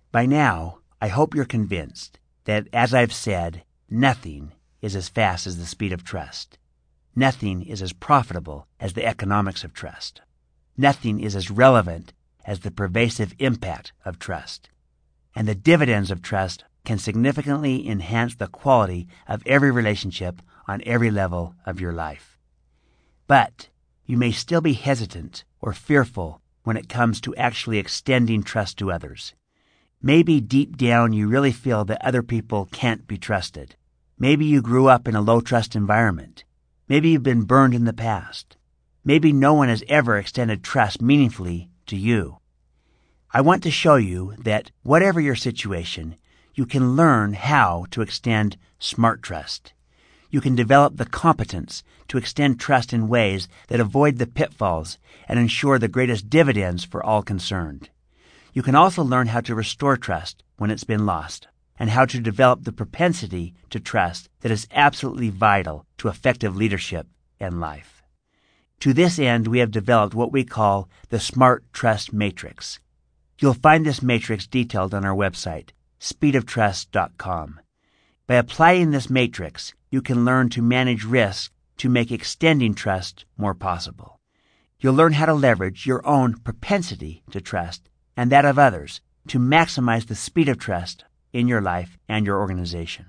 By now, I hope you're convinced that, as I've said, nothing is as fast as the speed of trust. Nothing is as profitable as the economics of trust. Nothing is as relevant as the pervasive impact of trust. And the dividends of trust can significantly enhance the quality of every relationship on every level of your life. But you may still be hesitant or fearful when it comes to actually extending trust to others. Maybe deep down you really feel that other people can't be trusted. Maybe you grew up in a low-trust environment. Maybe you've been burned in the past. Maybe no one has ever extended trust meaningfully to you. I want to show you that whatever your situation, you can learn how to extend smart trust. You can develop the competence to extend trust in ways that avoid the pitfalls and ensure the greatest dividends for all concerned. You can also learn how to restore trust when it's been lost, and how to develop the propensity to trust that is absolutely vital to effective leadership and life. To this end, we have developed what we call the Smart Trust Matrix. You'll find this matrix detailed on our website, speedoftrust.com. By applying this matrix, you can learn to manage risk to make extending trust more possible. You'll learn how to leverage your own propensity to trust and that of others to maximize the speed of trust in your life and your organization.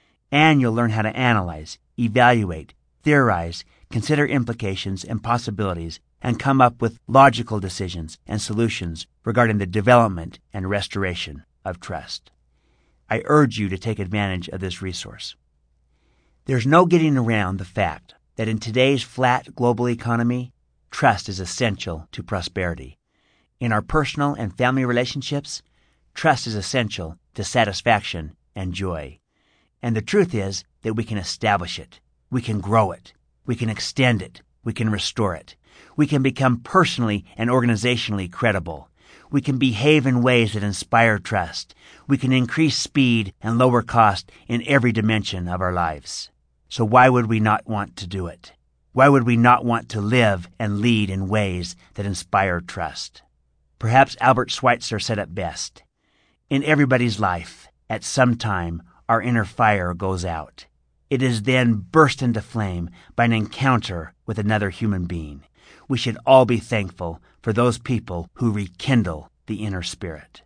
And you'll learn how to analyze, evaluate, theorize, consider implications and possibilities, and come up with logical decisions and solutions regarding the development and restoration of trust. I urge you to take advantage of this resource. There's no getting around the fact that in today's flat global economy, trust is essential to prosperity. In our personal and family relationships, trust is essential to satisfaction and joy. And the truth is that we can establish it, we can grow it, we can extend it, we can restore it. We can become personally and organizationally credible. We can behave in ways that inspire trust. We can increase speed and lower cost in every dimension of our lives. So why would we not want to do it? Why would we not want to live and lead in ways that inspire trust? Perhaps Albert Schweitzer said it best. In everybody's life, at some time, our inner fire goes out. It is then burst into flame by an encounter with another human being. We should all be thankful for those people who rekindle the inner spirit.